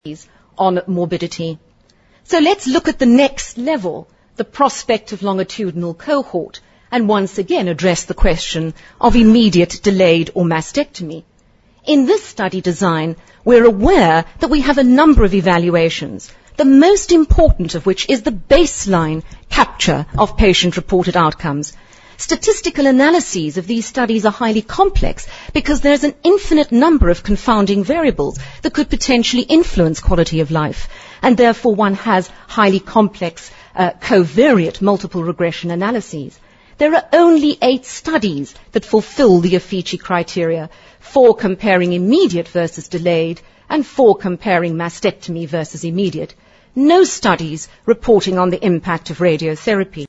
on morbidity. So let's look at the next level, the prospective longitudinal cohort, and once again address the question of immediate, delayed, or mastectomy. In this study design, we're aware that we have a number of evaluations, the most important of which is the baseline capture of patient-reported outcomes. Statistical analyses of these studies are highly complex because there's an infinite number of confounding variables that could potentially influence quality of life, and therefore one has highly complex covariate multiple regression analyses. There are only 8 studies that fulfill the Uffizi criteria, 4 comparing immediate versus delayed, and 4 comparing mastectomy versus immediate. No studies reporting on the impact of radiotherapy.